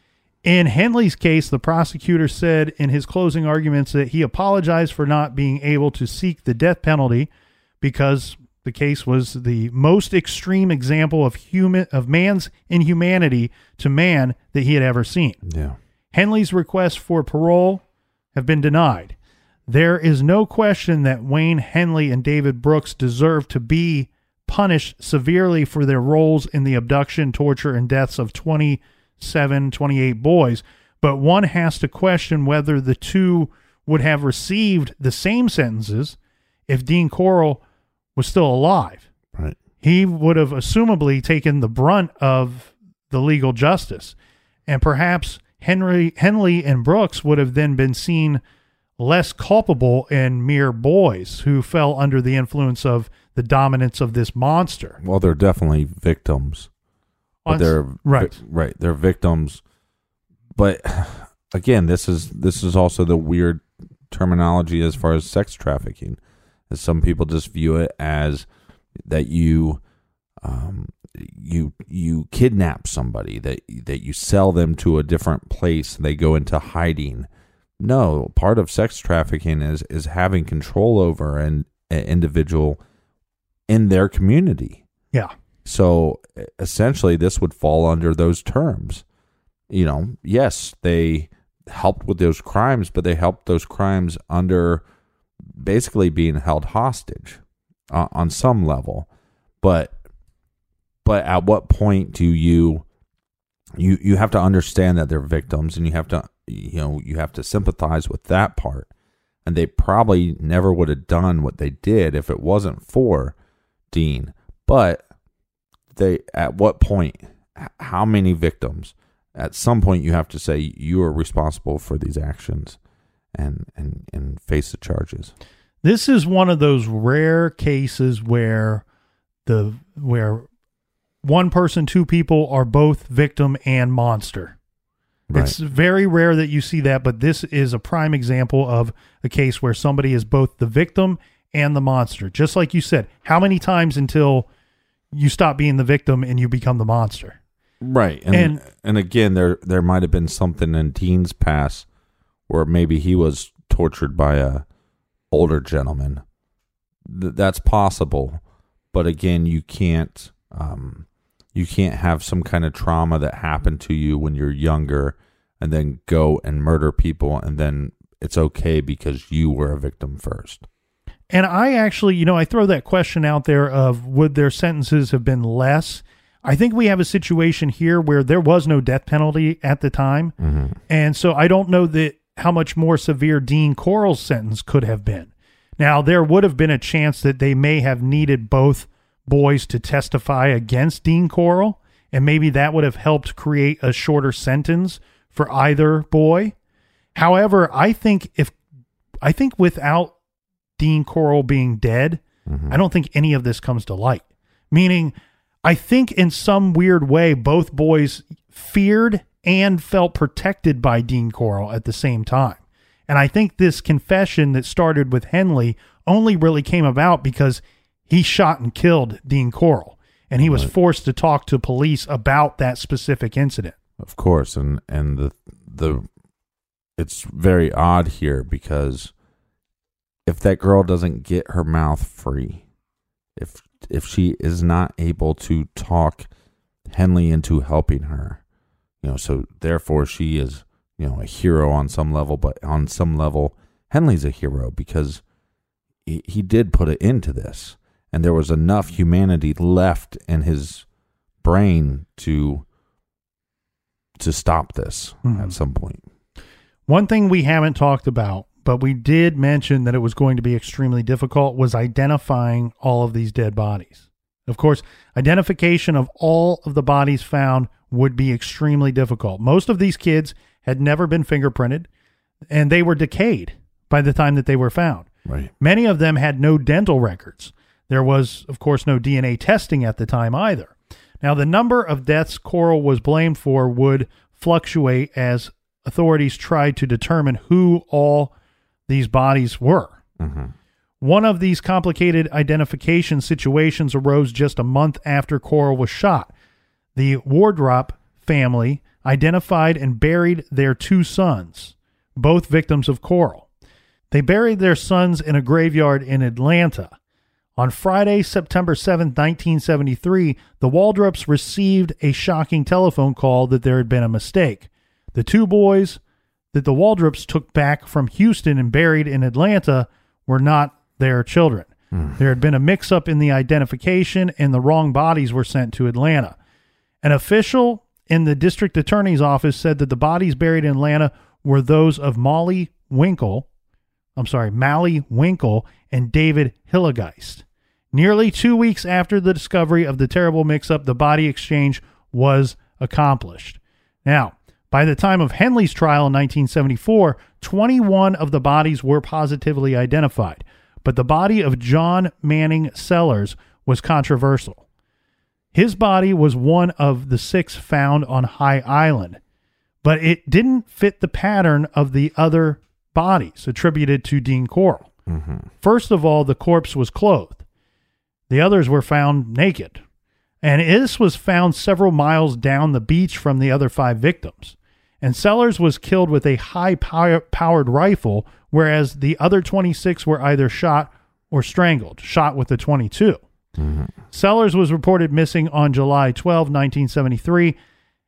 In Henley's case, the prosecutor said in his closing arguments that he apologized for not being able to seek the death penalty because the case was the most extreme example of human of man's inhumanity to man that he had ever seen. Yeah. Henley's requests for parole have been denied. There is no question that Wayne Henley and David Brooks deserve to be punished severely for their roles in the abduction, torture, and deaths of twenty-seven, twenty-eight boys, but one has to question whether the two would have received the same sentences if Dean Corll was still alive. Right. He would have assumably taken the brunt of the legal justice, and perhaps Henry, Henley and Brooks would have then been seen less culpable and mere boys who fell under the influence of the dominance of this monster. Well, they're definitely victims. But they're right. vi- right. They're victims. But again, this is this is also the weird terminology as far as sex trafficking. As some people just view it as that you um, you you kidnap somebody, that that you sell them to a different place, and they go into hiding. No, part of sex trafficking is is having control over an, an individual in their community. Yeah. So essentially, this would fall under those terms. You know, yes, they helped with those crimes, but they helped those crimes under basically being held hostage uh, on some level. But but at what point do you you you have to understand that they're victims, and you have to you know you have to sympathize with that part. And they probably never would have done what they did if it wasn't for Dean. But they, at what point, how many victims? At some point, you have to say you are responsible for these actions, and and and face the charges. This is one of those rare cases where the where one person, two people are both victim and monster. Right. It's very rare that you see that, but this is a prime example of a case where somebody is both the victim and the monster. Just like you said, how many times until you stop being the victim and you become the monster? Right. And and, and again, there there might have been something in Dean's past where maybe he was tortured by a older gentleman. Th- that's possible. But again, you can't um, you can't have some kind of trauma that happened to you when you're younger and then go and murder people, and then it's okay because you were a victim first. And I actually, you know, I throw that question out there of would their sentences have been less? I think we have a situation here where there was no death penalty at the time. Mm-hmm. And so I don't know that how much more severe Dean Corll's sentence could have been. Now, there would have been a chance that they may have needed both boys to testify against Dean Corll, and maybe that would have helped create a shorter sentence for either boy. However, I think if I think without Dean Corll being dead, mm-hmm. I don't think any of this comes to light. Meaning, I think in some weird way, both boys feared and felt protected by Dean Corll at the same time. And I think this confession that started with Henley only really came about because he shot and killed Dean Corll, and he was right. forced to talk to police about that specific incident. Of course, and and the the it's very odd here because if that girl doesn't get her mouth free, if if she is not able to talk Henley into helping her, you know, so therefore she is, you know, a hero on some level, but on some level, Henley's a hero because he, he did put it into this, and there was enough humanity left in his brain to to stop this mm-hmm. at some point. One thing we haven't talked about, but we did mention that it was going to be extremely difficult, was identifying all of these dead bodies. Of course, identification of all of the bodies found would be extremely difficult. Most of these kids had never been fingerprinted, and they were decayed by the time that they were found. Right. Many of them had no dental records. There was, of course, no D N A testing at the time either. Now, the number of deaths Coral was blamed for would fluctuate as authorities tried to determine who all these bodies were. Mm-hmm. One of these complicated identification situations arose just a month after Coral was shot. The Wardrop family identified and buried their two sons, both victims of Coral. They buried their sons in a graveyard in Atlanta. On Friday, September seventh, nineteen seventy-three, the Wardrops received a shocking telephone call that there had been a mistake. The two boys that the Wardrops took back from Houston and buried in Atlanta were not their children. Mm. There had been a mix-up in the identification, and the wrong bodies were sent to Atlanta. An official in the district attorney's office said that the bodies buried in Atlanta were those of Molly Winkle, I'm sorry, Mally Winkle and David Hillegeist. Nearly two weeks after the discovery of the terrible mix-up, the body exchange was accomplished. Now, by the time of Henley's trial in nineteen seventy-four, twenty-one of the bodies were positively identified, but the body of John Manning Sellers was controversial. His body was one of the six found on High Island, but it didn't fit the pattern of the other bodies attributed to Dean Coral. Mm-hmm. First of all, the corpse was clothed. The others were found naked, and this was found several miles down the beach from the other five victims. And Sellers was killed with a high-powered rifle, whereas the other twenty-six were either shot or strangled, shot with a twenty-two. Mm-hmm. Sellers was reported missing on July twelfth, nineteen seventy-three.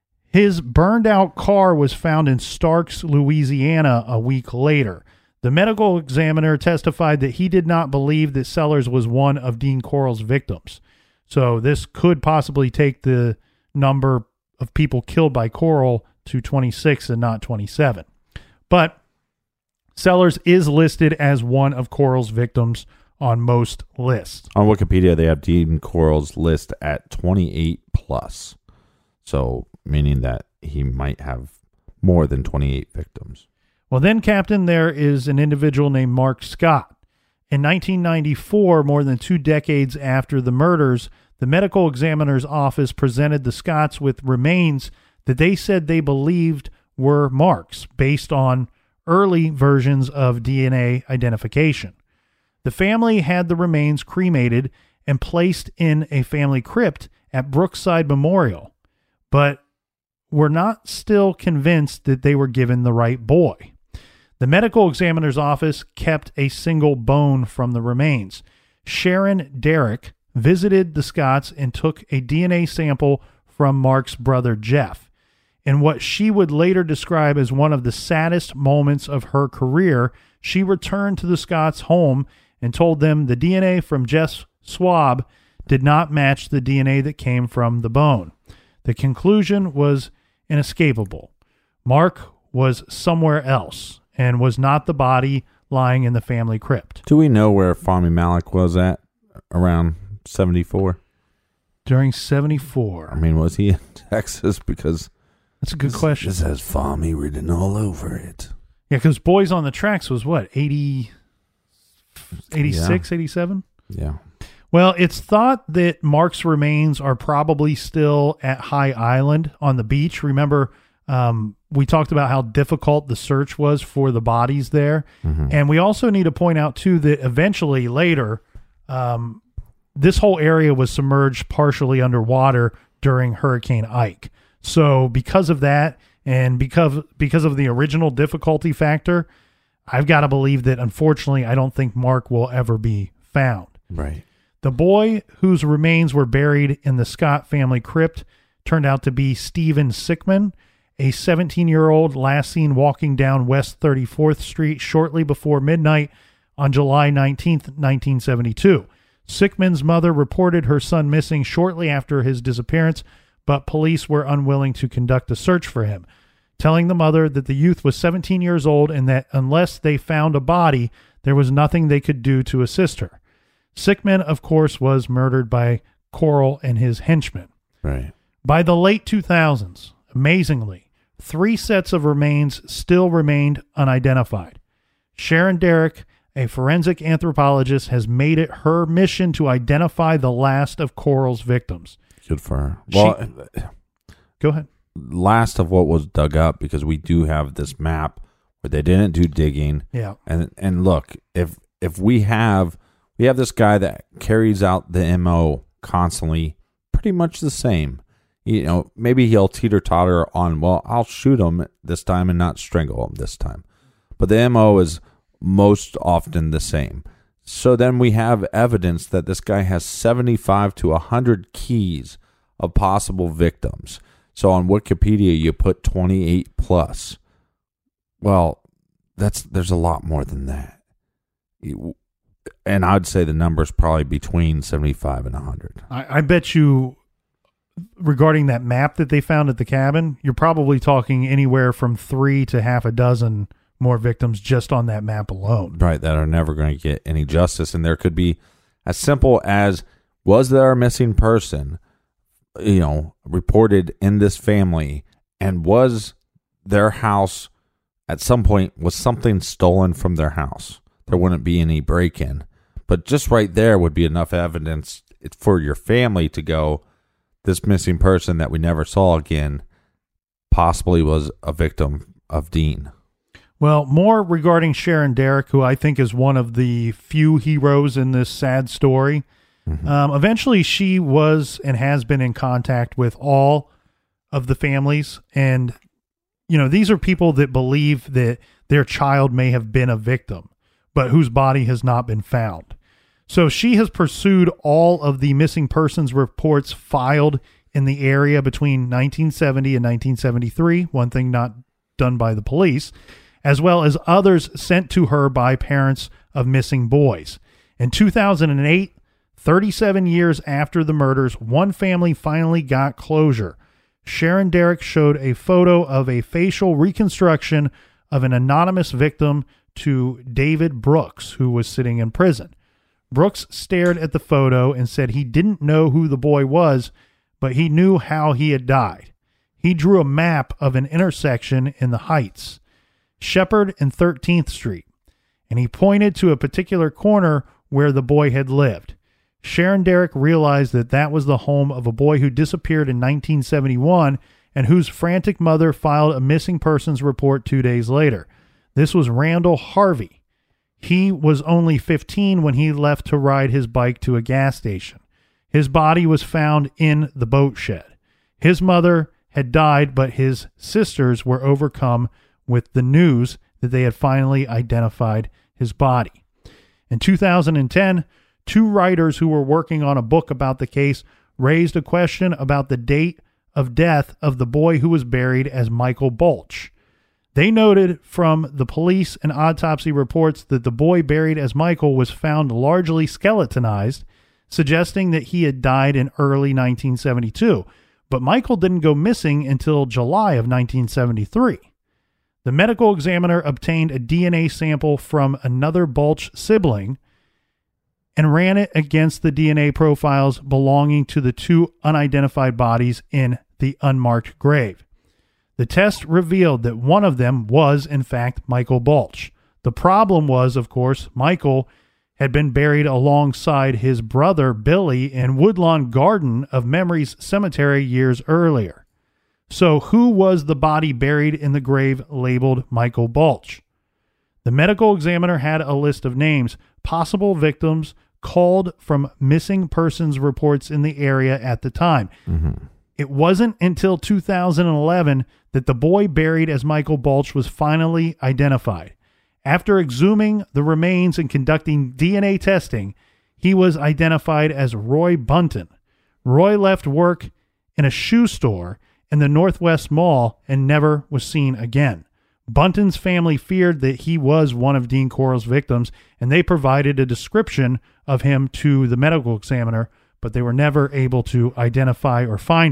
His burned-out car was found in Starks, Louisiana, a week later. The medical examiner testified that he did not believe that Sellers was one of Dean Coral's victims. So this could possibly take the number of people killed by Coral to twenty-six and not twenty-seven. But Sellers is listed as one of Coral's victims on most lists. On Wikipedia, they have Dean Coral's list at twenty-eight plus. So, meaning that he might have more than twenty-eight victims. Well, then, Captain, there is an individual named Mark Scott. In nineteen ninety-four, more than two decades after the murders, the medical examiner's office presented the Scotts with remains that they said they believed were Mark's based on early versions of D N A identification. The family had the remains cremated and placed in a family crypt at Brookside Memorial, but were not still convinced that they were given the right boy. The medical examiner's office kept a single bone from the remains. Sharon Derrick visited the Scotts and took a D N A sample from Mark's brother Jeff. In what she would later describe as one of the saddest moments of her career, she returned to the Scotts' home and told them the D N A from Jeff's swab did not match the D N A that came from the bone. The conclusion was inescapable. Mark was somewhere else and was not the body lying in the family crypt. Do we know where Fahmy Malak was at around seventy-four? During seventy-four. I mean, was he in Texas? Because that's a good this, question. This has Fahmy written all over it. Yeah, because Boys on the Tracks was what, eighty, eighty-six, yeah. eighty-seven? Yeah. Well, it's thought that Mark's remains are probably still at High Island on the beach. Remember, um, we talked about how difficult the search was for the bodies there. Mm-hmm. And we also need to point out, too, that eventually later, um, this whole area was submerged partially underwater during Hurricane Ike. So because of that, and because because of the original difficulty factor, I've got to believe that, unfortunately, I don't think Mark will ever be found. Right. The boy whose remains were buried in the Scott family crypt turned out to be Stephen Sickman, a seventeen-year-old last seen walking down West thirty-fourth Street shortly before midnight on July nineteenth, nineteen seventy-two. Sickman's mother reported her son missing shortly after his disappearance, but police were unwilling to conduct a search for him, telling the mother that the youth was seventeen years old and that unless they found a body, there was nothing they could do to assist her. Sickman, of course, was murdered by Coral and his henchmen. Right. By the late two thousands, amazingly, three sets of remains still remained unidentified. Sharon Derrick, a forensic anthropologist, has made it her mission to identify the last of Coral's victims. Good for her. Well, She, go ahead. Last of what was dug up, because we do have this map where they didn't do digging. Yeah. And and look, if if we have we have this guy that carries out the M O constantly, pretty much the same. You know, maybe he'll teeter totter on, well, I'll shoot him this time and not strangle him this time. But the M O is most often the same. So then we have evidence that this guy has seventy-five to one hundred keys of possible victims. So on Wikipedia, you put twenty-eight plus. Well, that's there's a lot more than that. You, and I'd say the number's probably between seventy-five and one hundred. I, I bet you, regarding that map that they found at the cabin, you're probably talking anywhere from three to half a dozen more victims just on that map alone. Right, that are never going to get any justice. And there could be as simple as, was there a missing person, you know, reported in this family, and was their house at some point, was something stolen from their house? There wouldn't be any break-in. But just right there would be enough evidence for your family to go, this missing person that we never saw again possibly was a victim of Dean. Well, more regarding Sharon Derrick, who I think is one of the few heroes in this sad story. Mm-hmm. Um, eventually, she was and has been in contact with all of the families. And, you know, these are people that believe that their child may have been a victim, but whose body has not been found. So she has pursued all of the missing persons reports filed in the area between nineteen seventy and nineteen seventy-three, one thing not done by the police, as well as others sent to her by parents of missing boys. In two thousand eight, thirty-seven years after the murders, one family finally got closure. Sharon Derrick showed a photo of a facial reconstruction of an anonymous victim to David Brooks, who was sitting in prison. Brooks stared at the photo and said he didn't know who the boy was, but he knew how he had died. He drew a map of an intersection in the Heights, Shepherd and thirteenth Street, and he pointed to a particular corner where the boy had lived. Sharon Derrick realized that that was the home of a boy who disappeared in nineteen seventy-one and whose frantic mother filed a missing persons report two days later. This was Randall Harvey. He was only fifteen when he left to ride his bike to a gas station. His body was found in the boat shed. His mother had died, but his sisters were overcome with the news that they had finally identified his body. In two thousand ten, two writers who were working on a book about the case raised a question about the date of death of the boy who was buried as Michael Balch. They noted from the police and autopsy reports that the boy buried as Michael was found largely skeletonized, suggesting that he had died in early nineteen seventy-two. But Michael didn't go missing until July of nineteen seventy-three. The medical examiner obtained a D N A sample from another Balch sibling and ran it against the D N A profiles belonging to the two unidentified bodies in the unmarked grave. The test revealed that one of them was, in fact, Michael Balch. The problem was, of course, Michael had been buried alongside his brother Billy in Woodlawn Garden of Memories Cemetery years earlier. So who was the body buried in the grave labeled Michael Balch? The medical examiner had a list of names, possible victims called from missing persons reports in the area at the time. Mm-hmm. It wasn't until two thousand eleven that the boy buried as Michael Balch was finally identified. After exhuming the remains and conducting D N A testing, he was identified as Roy Bunton. Roy left work in a shoe store in the Northwest Mall and never was seen again. Bunton's family feared that he was one of Dean Coral's victims, and they provided a description of him to the medical examiner, but they were never able to identify or find him.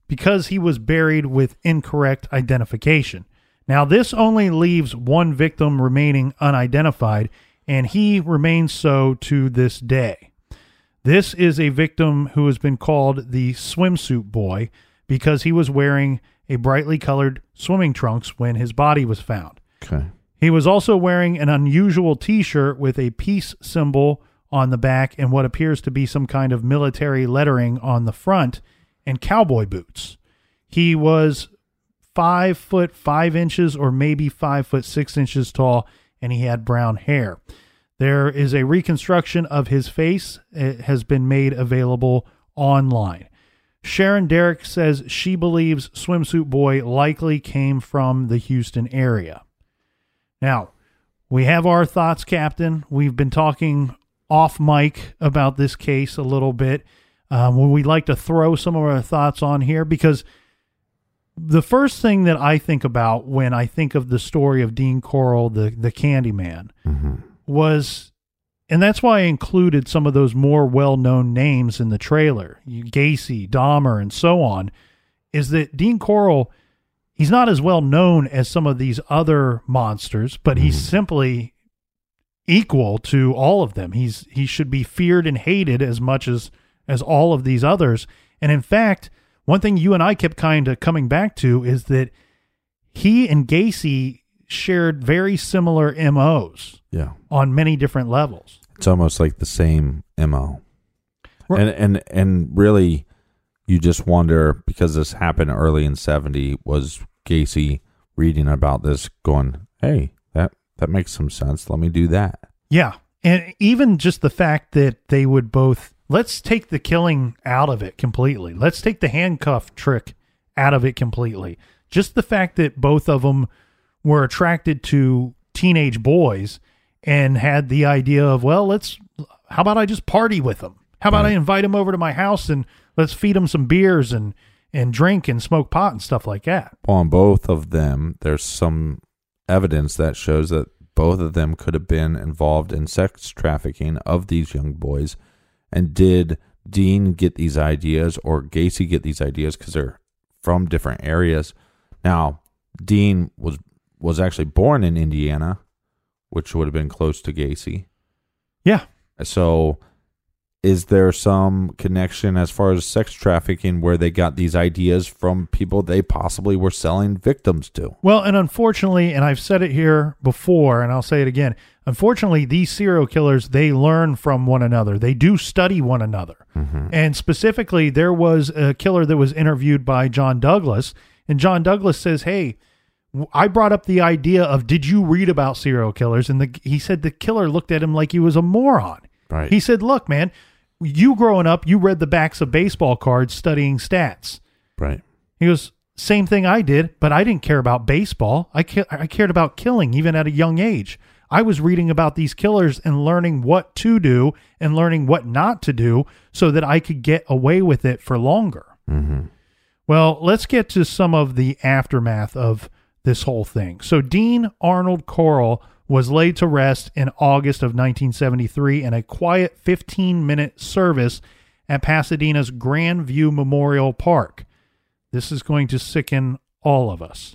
because he was buried with incorrect identification. Now, this only leaves one victim remaining unidentified, and he remains so to this day. This is a victim who has been called the swimsuit boy because he was wearing a brightly colored swimming trunks when his body was found. Okay. He was also wearing an unusual T-shirt with a peace symbol on the back and what appears to be some kind of military lettering on the front and cowboy boots. He was five foot five inches or maybe five foot six inches tall, and he had brown hair. There is a reconstruction of his face. It has been made available online. Sharon Derrick says she believes Swimsuit Boy likely came from the Houston area. Now, we have our thoughts, Captain. We've been talking off mic about this case a little bit. Um, we'd like to throw some of our thoughts on here because the first thing that I think about when I think of the story of Dean Corll, the, the Candyman, mm-hmm. was, and that's why I included some of those more well-known names in the trailer, Gacy, Dahmer, and so on, is that Dean Corll, he's not as well known as some of these other monsters, but mm-hmm. he's simply equal to all of them. He's he should be feared and hated as much as, as all of these others. And in fact, one thing you and I kept kind of coming back to is that he and Gacy shared very similar M Os yeah. on many different levels. It's almost like the same M O. Right. And and and really, you just wonder, because this happened early in seventy, was Gacy reading about this going, hey, that, that makes some sense. Let me do that. Yeah. And even just the fact that they would both, let's take the killing out of it completely. Let's take the handcuff trick out of it completely. Just the fact that both of them were attracted to teenage boys and had the idea of, well, let's, how about I just party with them? How about right. I invite them over to my house and let's feed them some beers and, and drink and smoke pot and stuff like that. Well, on both of them, there's some evidence that shows that both of them could have been involved in sex trafficking of these young boys. And did Dean get these ideas or Gacy get these ideas because they're from different areas? Now, Dean was was actually born in Indiana, which would have been close to Gacy. Yeah. So is there some connection as far as sex trafficking where they got these ideas from people they possibly were selling victims to? Well, and unfortunately, and I've said it here before, and I'll say it again, unfortunately, these serial killers, they learn from one another. They do study one another. Mm-hmm. And specifically, there was a killer that was interviewed by John Douglas, and John Douglas says, hey, I brought up the idea of, did you read about serial killers? And the, he said the killer looked at him like he was a moron. Right. He said, look, man, you growing up, you read the backs of baseball cards studying stats. Right. He goes, same thing I did, but I didn't care about baseball. I, ca- I cared about killing, even at a young age. I was reading about these killers and learning what to do and learning what not to do so that I could get away with it for longer. Mm-hmm. Well, let's get to some of the aftermath of this whole thing. So Dean Arnold Corll was laid to rest in August of nineteen seventy-three in a quiet fifteen-minute service at Pasadena's Grandview Memorial Park. This is going to sicken all of us.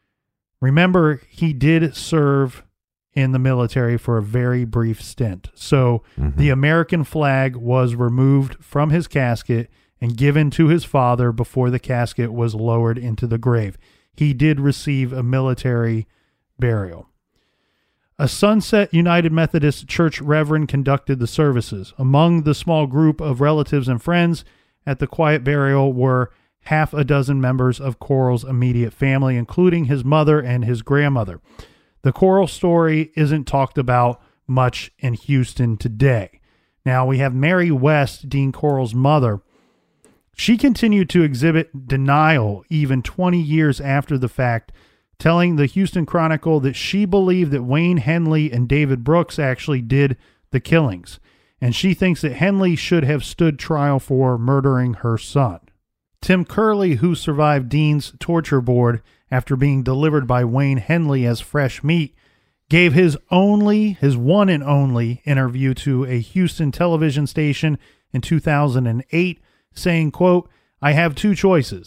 Remember, he did serve in the military for a very brief stint. So mm-hmm. the American flag was removed from his casket and given to his father before the casket was lowered into the grave. He did receive a military burial. A Sunset United Methodist Church reverend conducted the services. Among the small group of relatives and friends at the quiet burial were half a dozen members of Corll's immediate family, including his mother and his grandmother. The Corll story isn't talked about much in Houston today. Now, we have Mary West, Dean Corll's mother. She continued to exhibit denial even twenty years after the fact, telling the Houston Chronicle that she believed that Wayne Henley and David Brooks actually did the killings, and she thinks that Henley should have stood trial for murdering her son. Tim Curley, who survived Dean's torture board after being delivered by Wayne Henley as fresh meat, gave his only, his one and only interview to a Houston television station in two thousand eight, saying, quote, "I have two choices.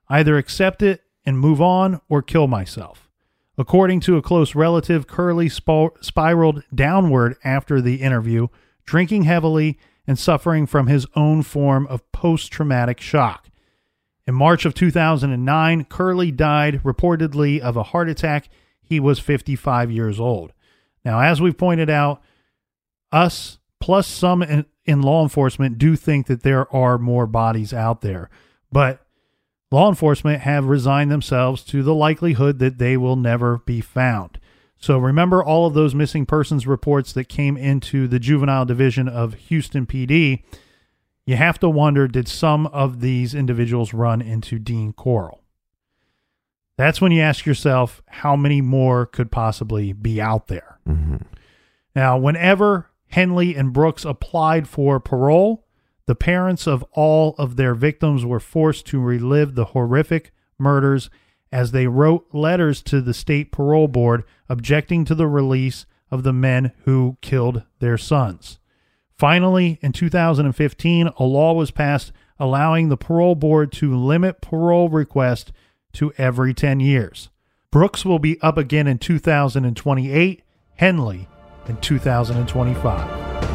Either accept it and move on or kill myself. According to a close relative, Curley sp- spiraled downward after the interview, drinking heavily and suffering from his own form of post-traumatic shock. In March of two thousand nine, Curley died reportedly of a heart attack. He was fifty-five years old. Now, as we've pointed out, us plus some in, in law enforcement do think that there are more bodies out there, but law enforcement have resigned themselves to the likelihood that they will never be found. So remember all of those missing persons reports that came into the juvenile division of Houston P D. You have to wonder, did some of these individuals run into Dean Corll? That's when you ask yourself, how many more could possibly be out there? Mm-hmm. Now, whenever Henley and Brooks applied for parole, the parents of all of their victims were forced to relive the horrific murders as they wrote letters to the state parole board objecting to the release of the men who killed their sons. Finally, in two thousand fifteen, a law was passed allowing the parole board to limit parole requests to every ten years. Brooks will be up again in two thousand twenty-eight, Henley in two thousand twenty-five.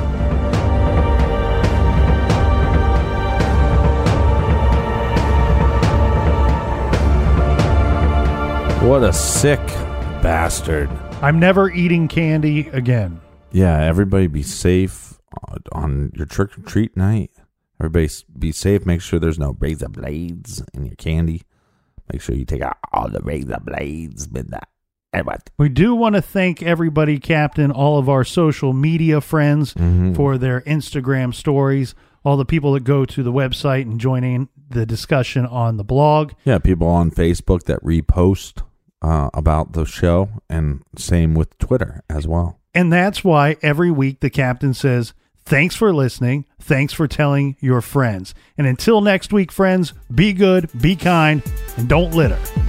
What a sick bastard. I'm never eating candy again. Yeah, everybody be safe on your trick-or-treat night. Everybody be safe. Make sure there's no razor blades in your candy. Make sure you take out all the razor blades. We do want to thank everybody, Captain, all of our social media friends mm-hmm. for their Instagram stories, all the people that go to the website and join in the discussion on the blog. Yeah, people on Facebook that repost uh, about the show, and same with Twitter as well. And that's why every week the Captain says, thanks for listening. Thanks for telling your friends. And until next week, friends, be good, be kind, and don't litter.